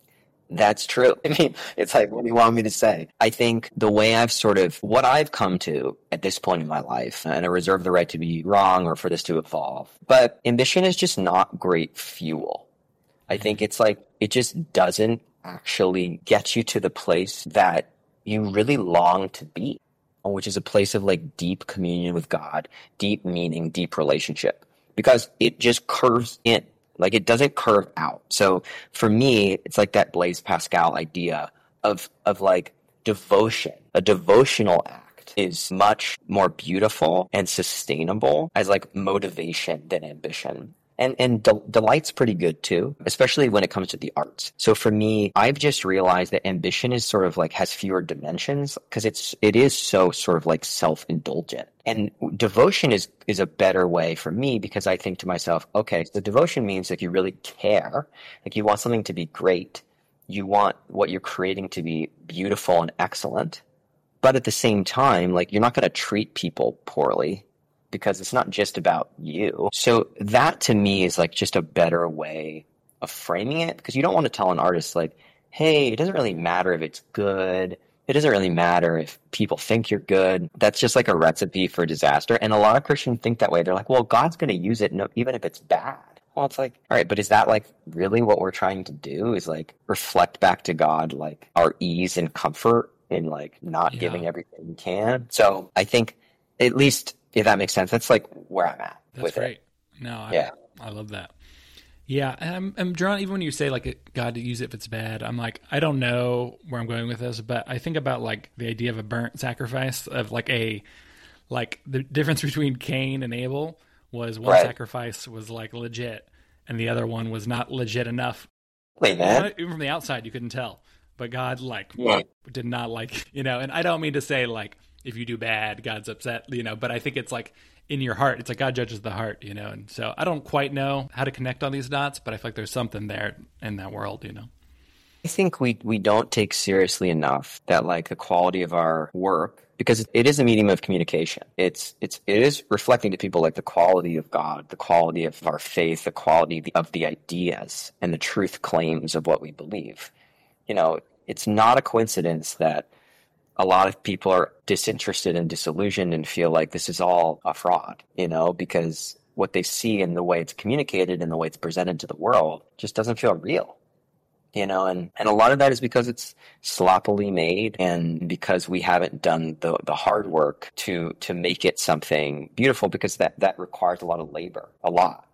that's true. I mean, it's like, what do you want me to say? I think the way I've sort of, what I've come to at this point in my life, and I reserve the right to be wrong or for this to evolve, but ambition is just not great fuel. I think it's like, it just doesn't actually get you to the place that you really long to be, which is a place of like deep communion with God, deep meaning, deep relationship, because it just curves in. Like, it doesn't curve out. So for me, it's like that Blaise Pascal idea of, of like devotion. A devotional act is much more beautiful and sustainable as like motivation than ambition. And, and de- delight's pretty good too, especially when it comes to the arts. So for me, I've just realized that ambition is sort of like has fewer dimensions because it's, it is so sort of like self-indulgent. And devotion is, is a better way for me because I think to myself, okay, so devotion means like you really care, like you want something to be great. You want what you're creating to be beautiful and excellent. But at the same time, like you're not going to treat people poorly, because it's not just about you. So that to me is like just a better way of framing it, because you don't want to tell an artist like, hey, it doesn't really matter if it's good. It doesn't really matter if people think you're good. That's just like a recipe for disaster. And a lot of Christians think that way. They're like, well, God's going to use it no, even if it's bad. Well, it's like, all right, but is that like really what we're trying to do, is like reflect back to God like our ease and comfort in like not yeah. giving everything we can? So I think at least, if that makes sense, that's like where I'm at. That's with great. It. No, I, yeah. I love that. Yeah, and I'm, I'm drawn, even when you say like God to use it if it's bad, I'm like, I don't know where I'm going with this, but I think about like the idea of a burnt sacrifice, of like a, like the difference between Cain and Abel was one right. sacrifice was like legit and the other one was not legit enough. Wait, man. Even from the outside, you couldn't tell, but God like yeah. did not like, you know, and I don't mean to say like, if you do bad, God's upset, you know, but I think it's like in your heart, it's like God judges the heart, you know, and so I don't quite know how to connect all these dots, but I feel like there's something there in that world, you know. I think we, we don't take seriously enough that like the quality of our work, because it is a medium of communication. It's, it's, it is reflecting to people like the quality of God, the quality of our faith, the quality of the ideas and the truth claims of what we believe. You know, it's not a coincidence that a lot of people are disinterested and disillusioned and feel like this is all a fraud, you know, because what they see in the way it's communicated and the way it's presented to the world just doesn't feel real, you know, and, and a lot of that is because it's sloppily made and because we haven't done the, the hard work to, to make it something beautiful, because that, that requires a lot of labor, a lot.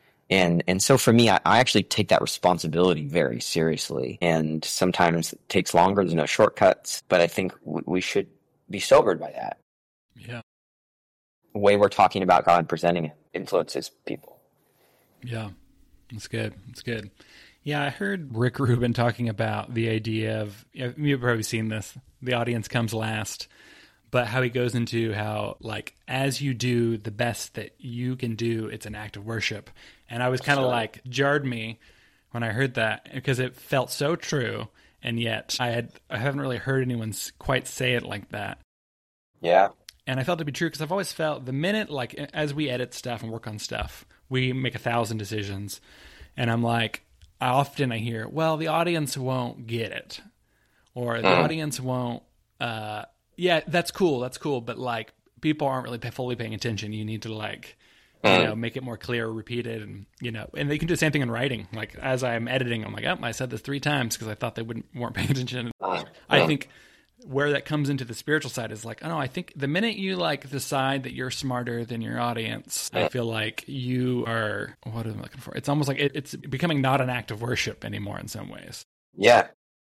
And and so for me, I, I actually take that responsibility very seriously. And sometimes it takes longer. There's no shortcuts. But I think w- we should be sobered by that. Yeah. The way we're talking about God, presenting it, influences people. Yeah, that's good. That's good. Yeah, I heard Rick Rubin talking about the idea of, you've probably seen this, the audience comes last. But how he goes into how, like, as you do the best that you can do, it's an act of worship. And I was kind of sure. like, jarred me when I heard that, because it felt so true. And yet I had, I haven't really heard anyone quite say it like that. Yeah. And I felt it to be true because I've always felt the minute, like, as we edit stuff and work on stuff, we make a thousand decisions. And I'm like, I often I hear, well, the audience won't get it. Or the mm. audience won't, uh, yeah, that's cool. That's cool. But like, people aren't really fully paying attention. You need to like, you know, make it more clear, repeat it. And, you know, and they can do the same thing in writing. Like as I'm editing, I'm like, oh, I said this three times because I thought they wouldn't, weren't paying attention. I think where that comes into the spiritual side is like, oh no, I think the minute you like decide that you're smarter than your audience, I feel like you are, what am I looking for? It's almost like it, it's becoming not an act of worship anymore in some ways. Yeah.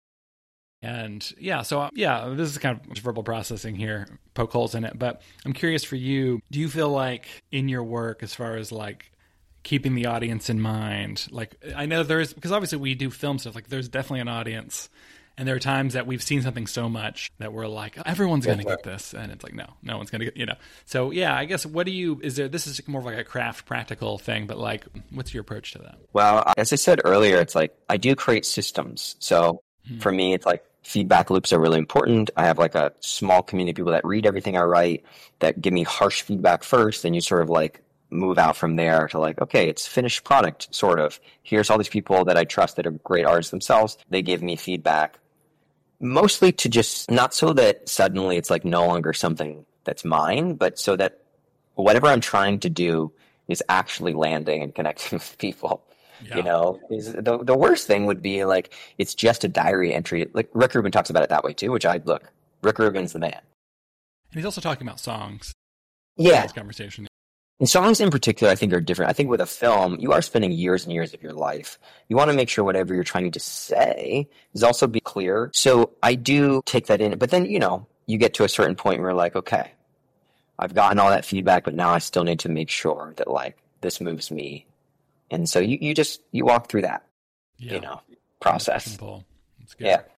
And yeah, so yeah, this is kind of verbal processing here, poke holes in it. But I'm curious for you, do you feel like in your work, as far as like keeping the audience in mind. Like, I know there's, because obviously we do film stuff, like there's definitely an audience. And there are times that we've seen something so much that we're like, everyone's going to get this. And it's like, no, no one's going to get, you know. So, yeah, I guess, what do you, is there, this is more of like a craft practical thing, but like, what's your approach to that? Well, as I said earlier, it's like, I do create systems. So hmm. for me, it's like, feedback loops are really important. I have like a small community of people that read everything I write, that give me harsh feedback first, and you sort of like move out from there to like, okay, it's finished product, sort of. Here's all these people that I trust that are great artists themselves. They give me feedback. Mostly to just, not so that suddenly it's like no longer something that's mine, but so that whatever I'm trying to do is actually landing and connecting with people. Yeah. You know, is the the worst thing would be like, it's just a diary entry. Like Rick Rubin talks about it that way too, which I, look, Rick Rubin's the man. And he's also talking about songs. Yeah. In this conversation. And songs in particular, I think, are different. I think with a film, you are spending years and years of your life. You want to make sure whatever you're trying to say is also be clear. So I do take that in. But then, you know, you get to a certain point where you're like, okay, I've gotten all that feedback, but now I still need to make sure that like this moves me. And so you, you just, you walk through that, yeah. you know, process. That's good. Yeah.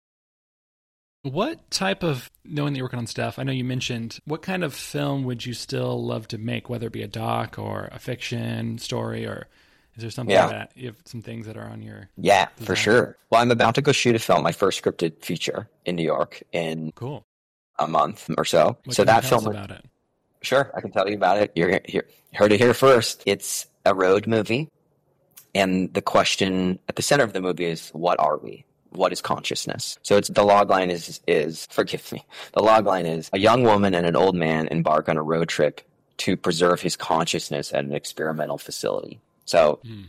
What type of, knowing that you're working on stuff, I know you mentioned, what kind of film would you still love to make, whether it be a doc or a fiction story, or is there something yeah. that, you have some things that are on your Yeah, design? For sure. Well, I'm about to go shoot a film, my first scripted feature in New York in cool. a month or so. What so can that you tell film, us about it? Sure, I can tell you about it. You're here, heard it here first. It's a road movie. And the question at the center of the movie is, what are we? What is consciousness? So it's the log line is, is, forgive me, the log line is a young woman and an old man embark on a road trip to preserve his consciousness at an experimental facility. So mm.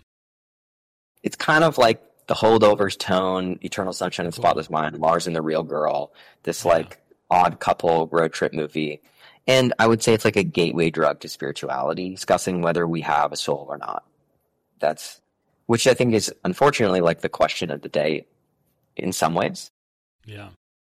it's kind of like the Holdovers tone, Eternal Sunshine of the Spotless Mind, Lars and the Real Girl, this yeah. like odd couple road trip movie. And I would say it's like a gateway drug to spirituality, discussing whether we have a soul or not. That's, which I think is unfortunately like the question of the day in some ways. Yeah.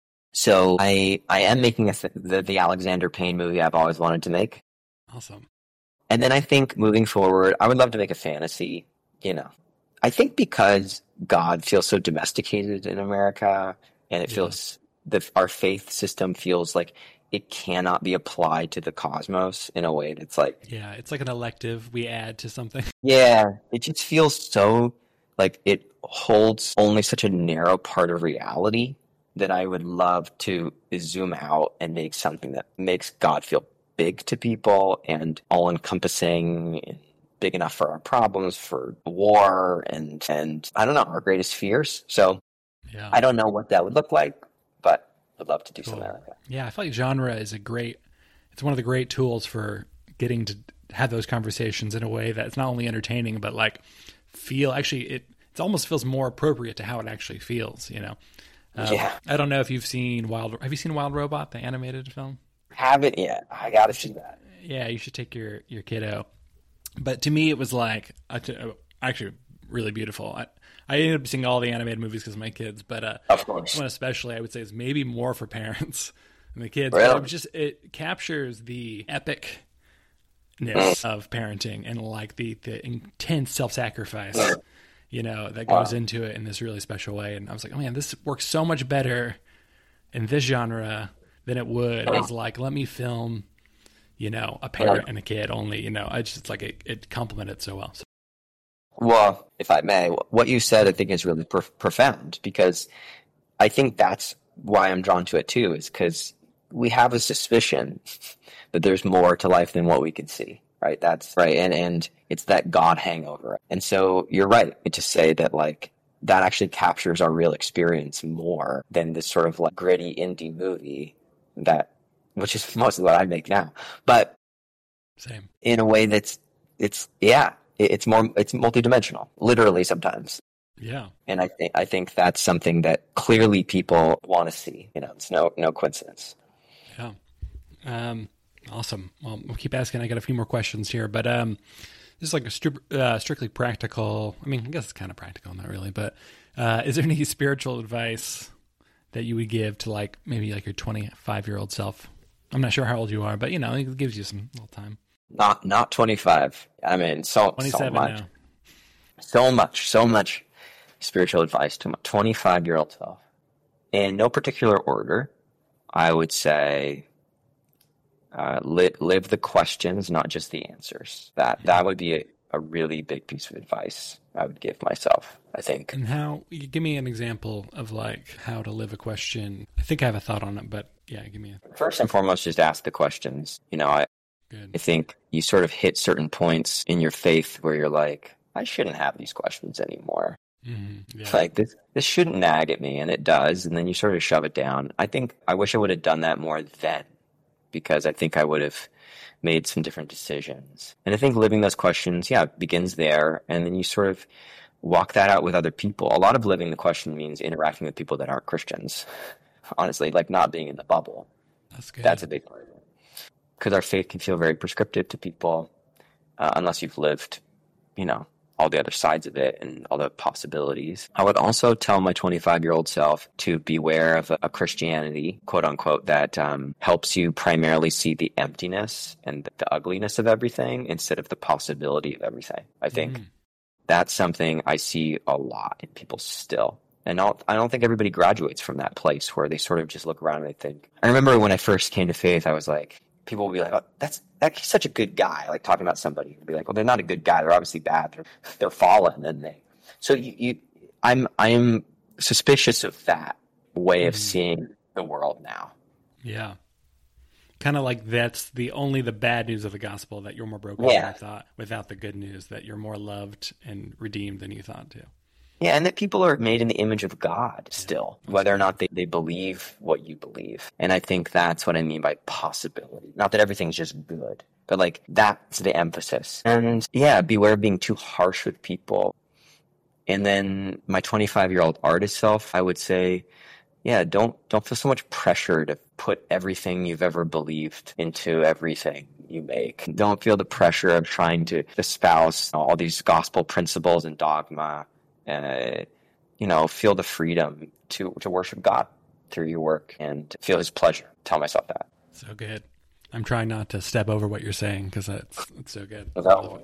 So I I am making a th- the, the Alexander Payne movie I've always wanted to make. Awesome. And then I think moving forward, I would love to make a fantasy, you know. I think because God feels so domesticated in America, and it yeah. feels, the, our faith system feels like it cannot be applied to the cosmos in a way that's like... Yeah, it's like an elective we add to something. Yeah, it just feels so like it holds only such a narrow part of reality that I would love to zoom out and make something that makes God feel big to people and all-encompassing and big enough for our problems, for war, and, and I don't know, our greatest fears. So yeah. I don't know what that would look like, but I'd love to do cool. something like that. Yeah, I feel like genre is a great, it's one of the great tools for getting to have those conversations in a way that's not only entertaining, but like feel, actually, it, it almost feels more appropriate to how it actually feels, you know? Um, yeah. I don't know if you've seen Wild, have you seen Wild Robot, the animated film? Haven't yet. I gotta see that. Yeah, you should take your, your kiddo. But to me, it was like, actually really beautiful. I, I ended up seeing all the animated movies because of my kids, but uh, of course, one especially I would say is maybe more for parents than the kids. Really? It just it captures the epicness of parenting and like the, the intense self-sacrifice, you know, that goes wow. into it in this really special way. And I was like, oh man, this works so much better in this genre than it would as like, let me film, you know, a parent and a kid only, you know, I just like it, it complemented so well. So. Well, if I may, what you said I think is really pro- profound, because I think that's why I'm drawn to it too, is because we have a suspicion that there's more to life than what we can see, right? That's right. And, and it's that God hangover. And so you're right to say that like that actually captures our real experience more than this sort of like gritty indie movie that, which is mostly what I make now, but same in a way that's, it's, yeah. It's more, it's multidimensional, literally sometimes. Yeah. And I think, I think that's something that clearly people want to see, you know, it's no, no coincidence. Yeah. Um, awesome. Well, we'll keep asking. I got a few more questions here, but, um, this is like a stri- uh, strictly practical. I mean, I guess it's kind of practical, not really, but, uh, is there any spiritual advice that you would give to like, maybe like your twenty-five year old self? I'm not sure how old you are, but you know, it gives you some little time. Not not twenty-five. I mean, so so much, now. so much, so much spiritual advice to my twenty-five-year-old self. In no particular order, I would say uh, li- live the questions, not just the answers. That that would be a, a really big piece of advice I would give myself, I think. And how? Give me an example of like how to live a question. I think I have a thought on it, but yeah, give me a... First and foremost, just ask the questions. You know, I. Good. I think you sort of hit certain points in your faith where you're like, I shouldn't have these questions anymore. Mm-hmm. Yeah. Like this, this shouldn't nag at me, and it does. And then you sort of shove it down. I think I wish I would have done that more then, because I think I would have made some different decisions. And I think living those questions, yeah, begins there, and then you sort of walk that out with other people. A lot of living the question means interacting with people that aren't Christians. Honestly, like not being in the bubble. That's good. That's a big part of it. Because our faith can feel very prescriptive to people uh, unless you've lived, you know, all the other sides of it and all the possibilities. I would also tell my twenty-five-year-old self to beware of a, a Christianity, quote unquote, that um, helps you primarily see the emptiness and the, the ugliness of everything instead of the possibility of everything. I think mm. that's something I see a lot in people still. And I'll, I don't think everybody graduates from that place where they sort of just look around and they think. I remember when I first came to faith, I was like, people will be like, oh, that's, that's he's such a good guy. Like talking about somebody, be like, well, they're not a good guy. They're obviously bad. They're, they're fallen. And they, so you, you, I'm, I'm suspicious of that way of mm. seeing the world now. Yeah. Kind of like that's the only the bad news of the gospel, that you're more broken yeah. than you thought, without the good news that you're more loved and redeemed than you thought too. Yeah, and that people are made in the image of God still, yeah, whether or not they, they believe what you believe. And I think that's what I mean by possibility. Not that everything's just good, but like that's the emphasis. And yeah, beware of being too harsh with people. And then my twenty-five-year-old artist self, I would say, yeah, don't don't feel so much pressure to put everything you've ever believed into everything you make. Don't feel the pressure of trying to espouse all these gospel principles and dogma. Uh, you know, feel the freedom to, to worship God through your work and feel his pleasure. Tell myself that. So good. I'm trying not to step over what you're saying because it's, it's so good. No,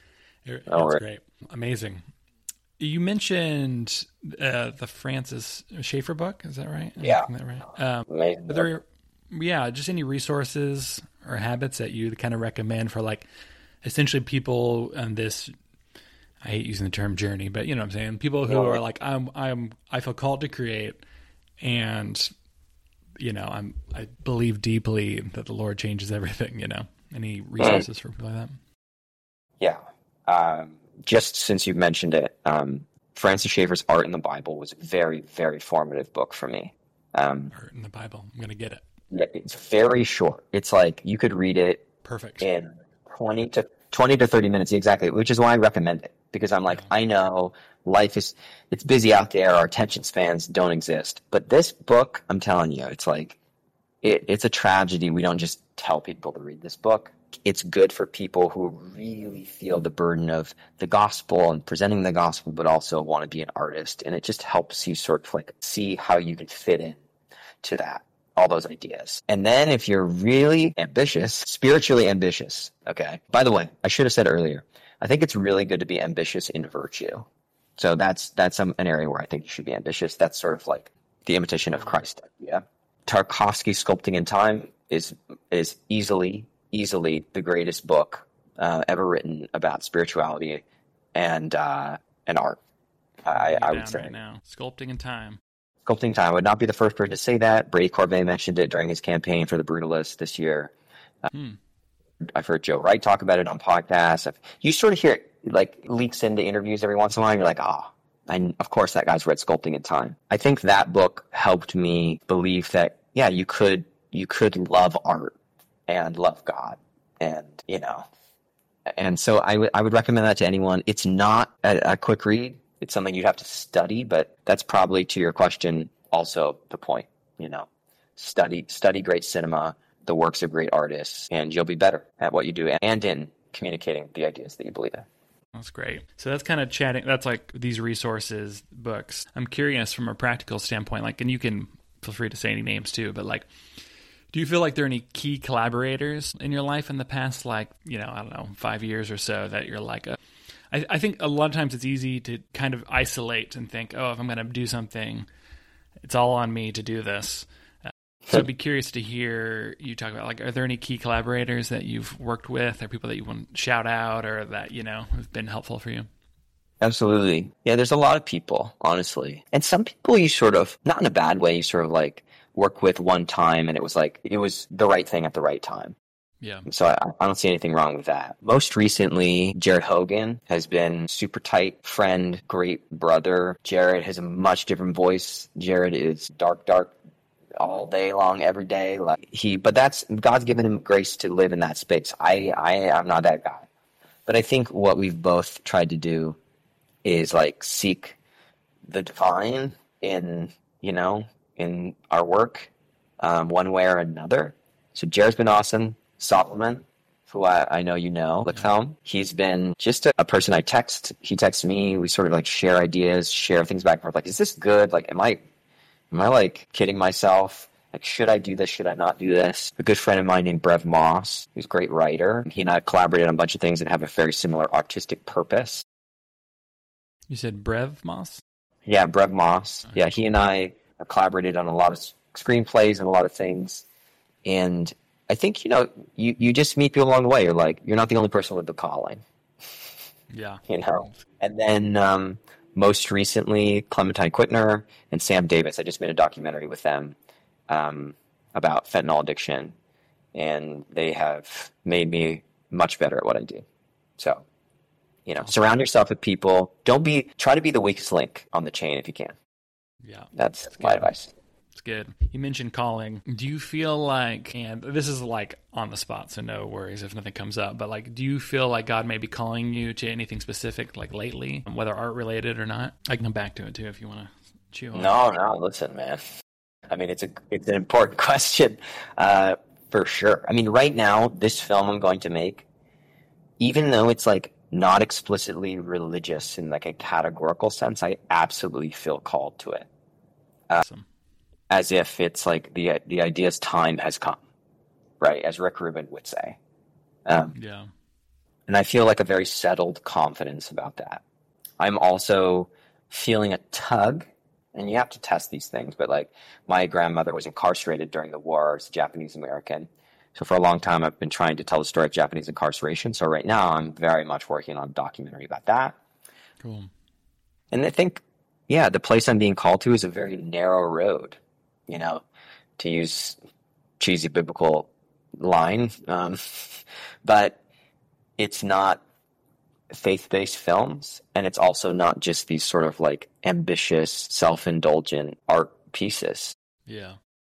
it. No, it's great. Amazing. You mentioned uh, the Francis Schaeffer book. Is that right? Am yeah. That right? Um, Amazing. Are there, yeah, just any resources or habits that you kind of recommend for like essentially people on this, I hate using the term journey, but you know what I'm saying? People who are like, I'm, I'm, I feel called to create, and you know, I'm, I believe deeply that the Lord changes everything. You know, any resources mm. for people like that? Yeah. Um, just since you've mentioned it, um, Francis Schaeffer's Art in the Bible was a very, very formative book for me. Um, Art in the Bible. I'm gonna get it. Yeah, it's very short. It's like you could read it perfect in twenty to twenty to thirty minutes, exactly, which is why I recommend it. Because I'm like, I know life is, it's busy out there. Our attention spans don't exist. But this book, I'm telling you, it's like, it, it's a tragedy. We don't just tell people to read this book. It's good for people who really feel the burden of the gospel and presenting the gospel, but also want to be an artist. And it just helps you sort of like see how you can fit in to that, all those ideas. And then if you're really ambitious, spiritually ambitious, okay. By the way, I should have said earlier, I think it's really good to be ambitious in virtue. So that's that's um, an area where I think you should be ambitious. That's sort of like the imitation of Christ. Yeah. Tarkovsky's Sculpting in Time is is easily, easily the greatest book uh, ever written about spirituality and uh, and art. I, I would say. Right now. Sculpting in Time. Sculpting in Time. I would not be the first person to say that. Brady Corbet mentioned it during his campaign for the Brutalists this year. Uh, hmm. I've heard Joe Wright talk about it on podcasts. I've, you sort of hear it like leaks into interviews every once in a while. And you're like, oh, I, of course that guy's read Sculpting in Time. I think that book helped me believe that, yeah, you could, you could love art and love God and, you know, and so I would, I would recommend that to anyone. It's not a, a quick read. It's something you'd have to study, but that's probably to your question also the point, you know, study, study great cinema, the works of great artists, and you'll be better at what you do and in communicating the ideas that you believe in. That's great. So that's kind of chatting. That's like these resources, books. I'm curious from a practical standpoint, like, and you can feel free to say any names too, but like, Do you feel like there are any key collaborators in your life in the past, like, you know, I don't know, five years or so that you're like, a, I, I think a lot of times it's easy to kind of isolate and think, oh, if I'm going to do something, it's all on me to do this. Uh, so I'd be curious to hear you talk about, like, are there any key collaborators that you've worked with or people that you want to shout out or that, you know, have been helpful for you? Absolutely. Yeah, there's a lot of people, honestly. And some people you sort of, not in a bad way, you sort of like work with one time and it was like, it was the right thing at the right time. Yeah. So I, I don't see anything wrong with that. Most recently, Jared Hogan has been super tight friend, great brother. Jared has a much different voice. Jared is dark, dark all day long, every day. Like he, but that's, God's given him grace to live in that space. I, I am not that guy. But I think what we've both tried to do is like seek the divine in, you know, in our work, um, one way or another. So Jared's been awesome. Solomon, who I, I know you know, Lickhelm, he's been just a, a person I text. He texts me. We sort of like share ideas, share things back and forth. Like, is this good? Like, am I, am I like kidding myself? Like, should I do this? Should I not do this? A good friend of mine named Brev Moss, who's a great writer. He and I collaborated on a bunch of things that have a very similar artistic purpose. You said Brev Moss? Yeah, Brev Moss. Okay. Yeah, he and I have collaborated on a lot of screenplays and a lot of things. And I think, you know, you, you just meet people along the way. You're like, you're not the only person with the calling. Yeah. You know? And then um, most recently, Clementine Quittner and Sam Davis. I just made a documentary with them um, about fentanyl addiction. And they have made me much better at what I do. So, you know, surround yourself with people. Don't be, try to be the weakest link on the chain if you can. Yeah. That's, That's my good. advice. It's good. You mentioned calling. Do you feel like, and this is like on the spot, so no worries if nothing comes up, but like, do you feel like God may be calling you to anything specific, like lately, whether art related or not? I can come back to it too if you want to chew on No, it. no, listen, man. I mean, it's a it's an important question, uh, for sure. I mean, right now, this film I'm going to make, even though it's like not explicitly religious in like a categorical sense, I absolutely feel called to it. Uh, awesome. As if it's like the the idea's time has come, right? As Rick Rubin would say. Um, yeah. And I feel like a very settled confidence about that. I'm also feeling a tug, and you have to test these things, but like my grandmother was incarcerated during the war as a Japanese American. So for a long time, I've been trying to tell the story of Japanese incarceration. So right now, I'm very much working on a documentary about that. Cool. And I think, yeah, the place I'm being called to is a very narrow road. You know, to use cheesy biblical line, um, but it's not faith-based films, and it's also not just these sort of like ambitious, self-indulgent art pieces. Yeah.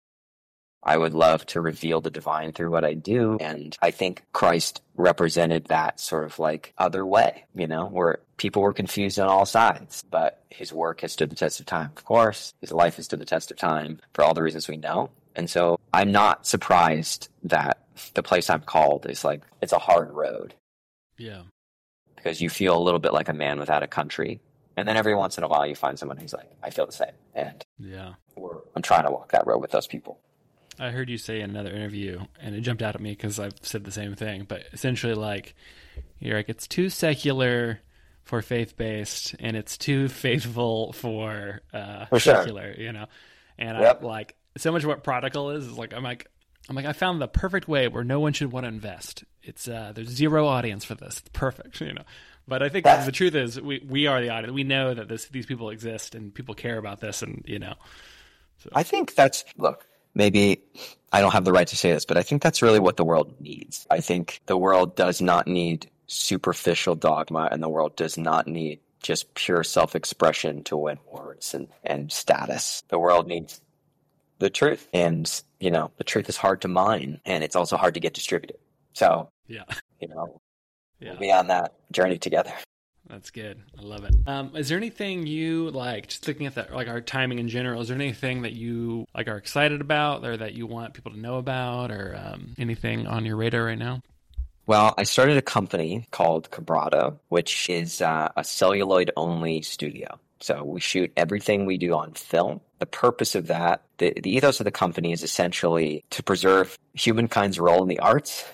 I would love to reveal the divine through what I do, and I think Christ represented that sort of like other way, you know, where people were confused on all sides, but his work has stood the test of time, of course. His life has stood the test of time for all the reasons we know. And so I'm not surprised that the place I'm called is like, it's a hard road. Yeah. Because you feel a little bit like a man without a country. And then every once in a while you find someone who's like, I feel the same. And yeah, we're, I'm trying to walk that road with those people. I heard you say in another interview, and it jumped out at me because I've said the same thing, but essentially like, you're like, it's too secular for faith-based, and it's too faithful for, uh, for sure. secular, you know? And yep. I like, so much of what Prodigal is, is like, I'm like, I'm like, I found the perfect way where no one should want to invest. It's, uh, there's zero audience for this. It's perfect, you know? But I think the truth is we, we are the audience. We know that this, these people exist and people care about this, and, you know. So. I think that's, look, maybe I don't have the right to say this, but I think that's really what the world needs. I think the world does not need superficial dogma, and the world does not need just pure self-expression to win awards and, and status. The world needs the truth. And, you know, the truth is hard to mine, and it's also hard to get distributed. So, yeah, you know, yeah. we'll be on that journey together. That's good. I love it. Um, is there anything you like, just looking at that, like our timing in general, is there anything that you like are excited about or that you want people to know about, or um, anything on your radar right now? Well, I started a company called Cabrado, which is uh, a celluloid-only studio. So we shoot everything we do on film. The purpose of that, the, the ethos of the company is essentially to preserve humankind's role in the arts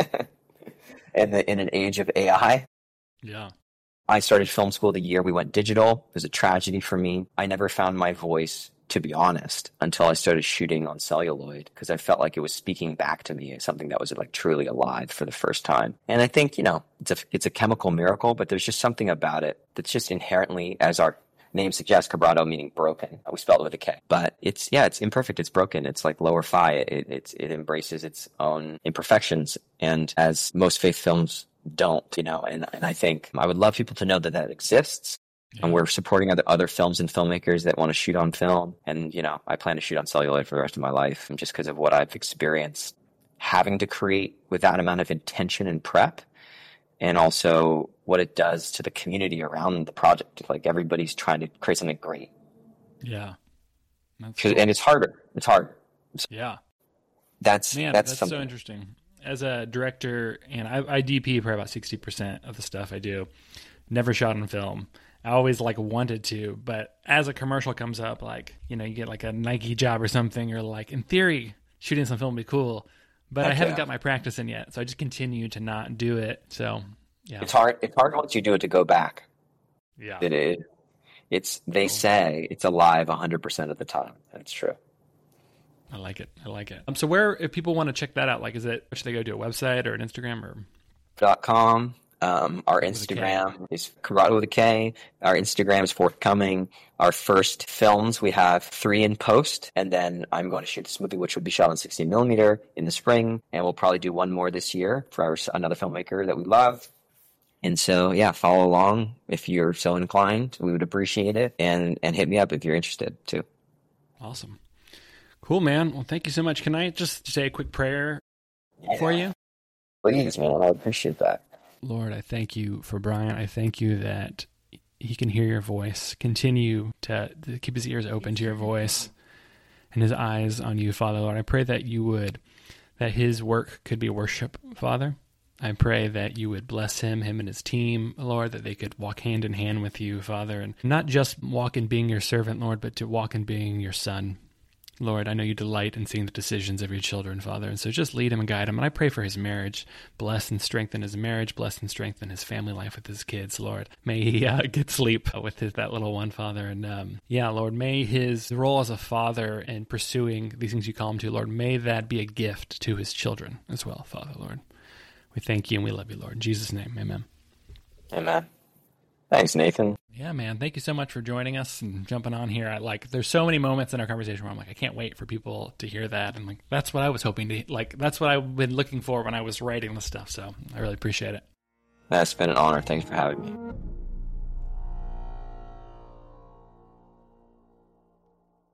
and the, in an age of A I. Yeah. I started film school the year we went digital. It was a tragedy for me. I never found my voice, to be honest, until I started shooting on celluloid, because I felt like it was speaking back to me as something that was like truly alive for the first time. And I think, you know, it's a, it's a chemical miracle, but there's just something about it that's just inherently, as our name suggests, quebrado meaning broken. We spelled it with a K. But it's, yeah, it's imperfect. It's broken. It's like lower fi. It, it, it embraces its own imperfections. And as most faith films don't, you know, and, and I think I would love people to know that that exists. Yeah. And we're supporting other, other films and filmmakers that want to shoot on film. And, you know, I plan to shoot on celluloid for the rest of my life. And just because of what I've experienced having to create with that amount of intention and prep, and also what it does to the community around the project. Like everybody's trying to create something great. Yeah. That's cool. And it's harder. It's hard. Yeah. That's, Man, that's, that's something. So interesting. As a director, and I, I D P probably about sixty percent of the stuff I do. Never shot on film. I always like wanted to, but as a commercial comes up, like, you know, you get like a Nike job or something, or like in theory, shooting some film would be cool, but Heck I haven't yeah. got my practice in yet. So I just continue to not do it. So yeah, it's hard. It's hard once you do it to go back. Yeah. It is. It's, they say it's alive a hundred percent of the time. That's true. I like it. I like it. Um, so where, if people want to check that out, like, is it, should they go to a website or an Instagram or? Dot com. Um, our Instagram is Quebrado with a K. Our Instagram is forthcoming. Our first films, we have three in post, and then I'm going to shoot this movie, which will be shot on sixteen millimeter in the spring, and we'll probably do one more this year for our, another filmmaker that we love. And so, yeah, follow along if you're so inclined. We would appreciate it, and and hit me up if you're interested too. Awesome. Cool, man. Well, thank you so much. Can I just say a quick prayer yeah. for you? Please, man. I appreciate that. Lord, I thank you for Brian. I thank you that he can hear your voice. Continue to, to keep his ears open to your voice and his eyes on you, Father, Lord. I pray that you would, that his work could be worship, Father. I pray that you would bless him, him and his team, Lord, that they could walk hand in hand with you, Father, and not just walk in being your servant, Lord, but to walk in being your son. Lord, I know you delight in seeing the decisions of your children, Father, and so just lead him and guide him. And I pray for his marriage. Bless and strengthen his marriage. Bless and strengthen his family life with his kids, Lord. May he uh, get sleep with his, that little one, Father. And um, yeah, Lord, may his role as a father in pursuing these things you call him to, Lord, may that be a gift to his children as well, Father, Lord. We thank you and we love you, Lord. In Jesus' name, amen. Amen. Thanks, Nathan. Yeah, man. Thank you so much for joining us and jumping on here. I like, there's so many moments in our conversation where I'm like, I can't wait for people to hear that. And like, that's what I was hoping to, like, that's what I've been looking for when I was writing this stuff. So I really appreciate it. That's been an honor. Thanks for having me.